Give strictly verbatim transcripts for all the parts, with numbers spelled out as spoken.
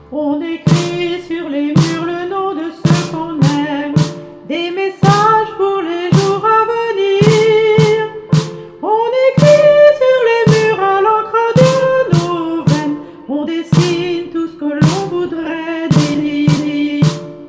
On écrit sur les murs le nom de ceux qu'on aime, des messages pour les jours à venir. On écrit sur les murs à l'encre de nos veines, on dessine tout ce que l'on voudrait délire.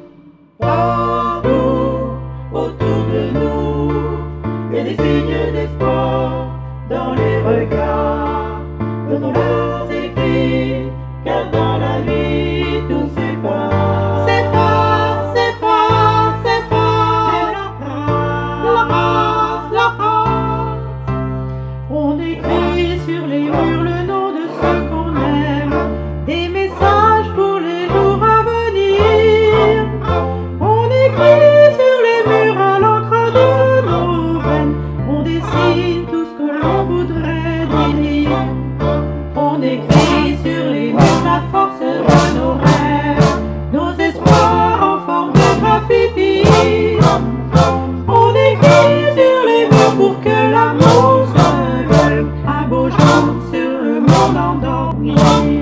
Partout, autour de nous, il y a des signes d'espoir dans les regards de nos leurs écrits, car dans la nuit tout s'efface. S'efface, s'efface, s'efface. La race, la race. On écrit sur les murs le nom de ceux qu'on aime, des messages pour les jours à venir. On écrit sur les murs à l'encre de nos veines, on dessine tout ce que l'on voudrait dire. On écrit sur les murs la force de nos rêves, nos espoirs en forme de graffiti. On écrit sur les murs pour que l'amour se lève un beau jour sur le monde endormi.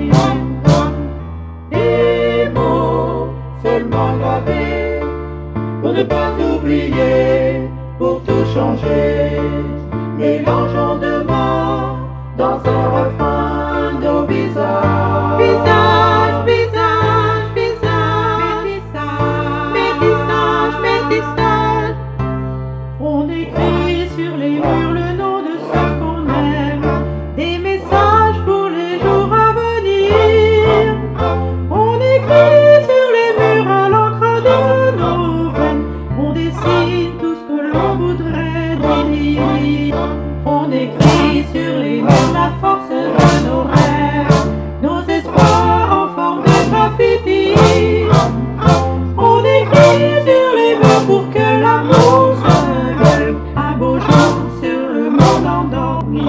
Des mots seulement gravés pour ne pas oublier, pour tout changer. Mélangeons demain dans un refrain nos visages. Visage, visage, visage. Métissage, métissage, métissage. On écrit sur les murs le nom de ceux qu'on aime, des messages pour les jours à venir. On écrit sur les murs à l'encre de nos veines, on dessine tout ce que l'on voudrait dire. On écrit sur les murs la force de nos rêves, nos espoirs en forme de graffiti. On écrit sur les murs pour que l'amour se lève un beau jour sur le monde endormi.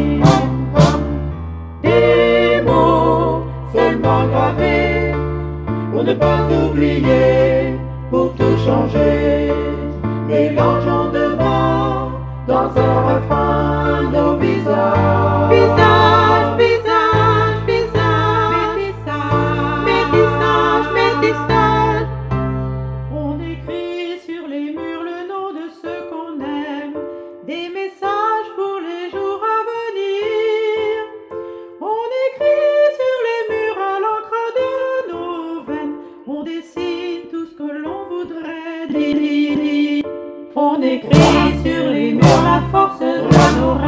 Des mots seulement gravés pour ne pas oublier, pour tout changer. Mélangeons demain dans un refrain nos visages. Visage, visage, visage. Métissage, métissage, métissage. On écrit sur les murs le nom de ceux qu'on aime, des messages pour les jours à venir. On écrit sur les murs à l'encre de nos veines, on dessine tout ce que l'on voudrait dire. On écrit sur les murs la force de nos rêves.